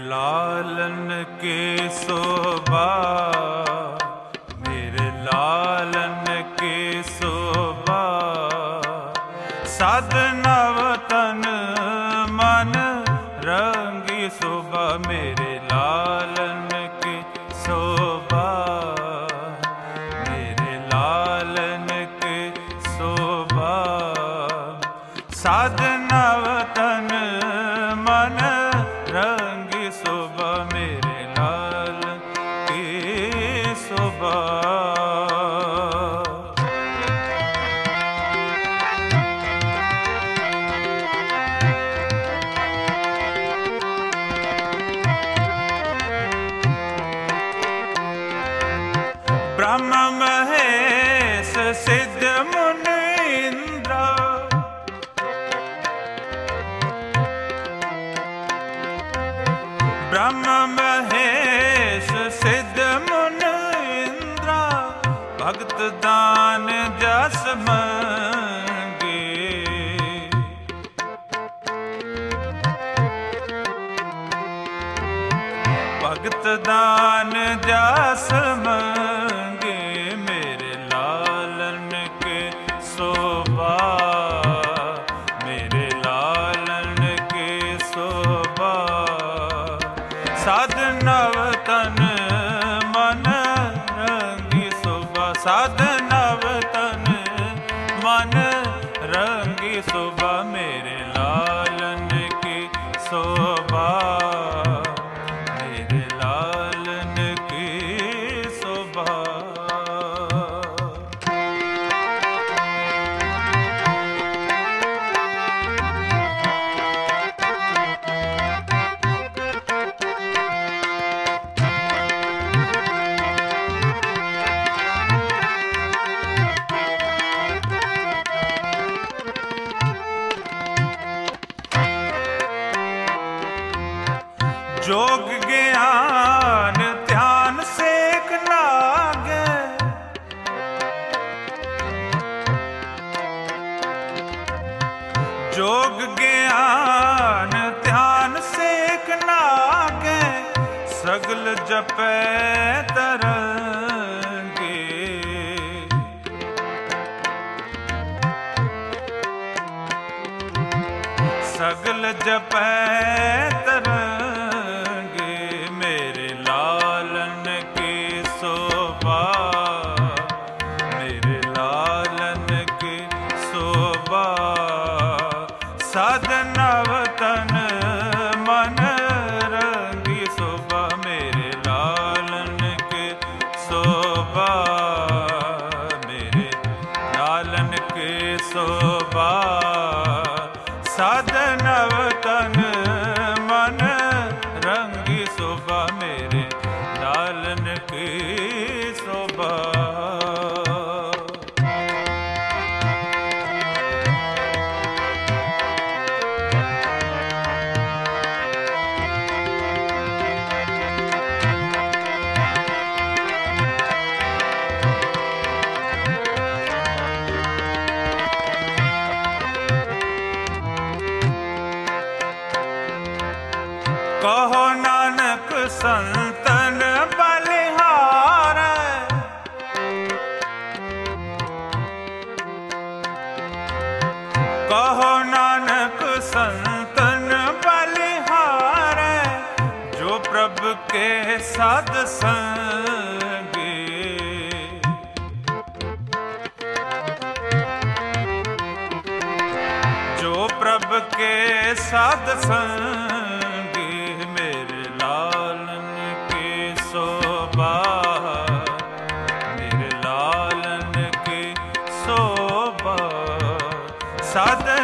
लालन के शोभा, मेरे लालन के शोभा, साधना वतन मन रंगी शोभा, मेरे लालन के शोभा, मेरे लालन के शोभा, साधना वतन मन रंगी शोभा, मेरे लाल की शोभा। ब्रह्म महेश सिद्ध मुनि इंद्र, ब्रह्म महेश सिद्ध मुनि इंद्र, भक्त दान जस मंगे, भक्त दान जस मंगे, मेरे लालन के शोभा, मेरे लालन के शोभा, साधना वतन मन रंगी शोभा, साधना वतन मन रंगी शोभा, मेरे लालन की शोभा, मेरे लालन की शोभा। जोग ज्ञान ध्यान सेक लागे, जोग ज्ञान ध्यान सेक लागे, सगल जपै तरंगे, सगल जपै तरंगे, मेरे लालन की शोभा, मेरे लालन की शोभा, साधना वतन मन रंगी शोभा, मेरे लालन की शोभा, मेरे लालन की शोभा, साधना वतन मन रंगी शोभा, मेरे लालन की शोभा। कहो नानक संतन बलिहार, कहो नानक संतन बलिहार, जो प्रभु के साध संगे, जो प्रभु के साध संगे, मेरे लालन की शोभा, मेरे लालन की शोभा, साध